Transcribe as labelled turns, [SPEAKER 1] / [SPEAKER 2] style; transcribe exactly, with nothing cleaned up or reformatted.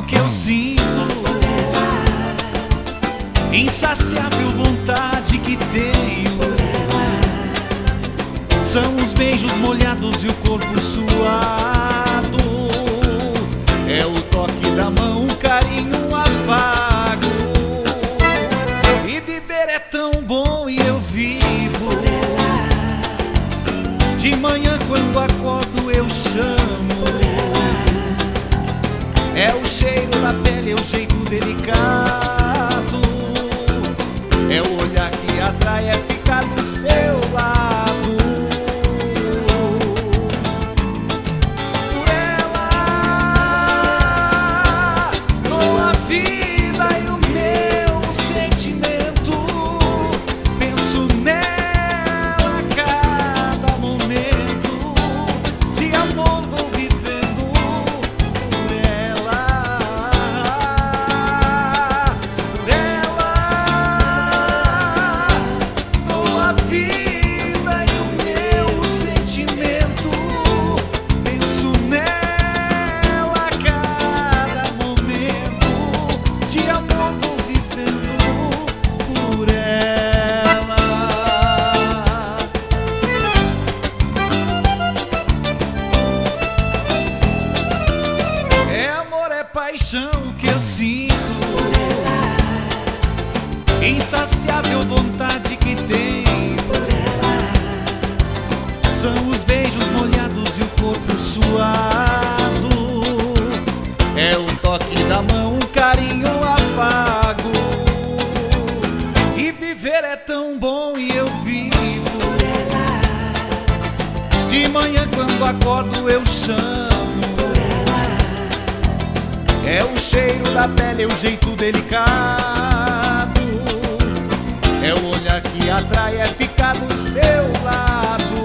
[SPEAKER 1] que eu sinto, insaciável vontade que tenho. São os beijos molhados e o corpo suado. É o toque da mão, um carinho afago. E viver é tão bom e eu vivo. De manhã quando acordo eu chamo. É o cheiro da pele, é o jeito delicado. É o olhar que atrai, é ficar do seu lado. Por ela dou a vida e o meu sentimento. Penso nela a cada momento. De amor vou vivendo por ela. Por ela dou a vida e o meu sentimento. Penso nela a cada momento. De amor vou vivendo por ela. É amor, é paixão que eu sinto, insaciável vontade que tenho. São os beijos molhados e o corpo suado. É o toque da mão, um carinho afago. E viver é tão bom e eu vivo. De manhã quando acordo eu chamo. É o cheiro da pele, é o jeito delicado. É o olhar que atrai, é ficar do seu lado.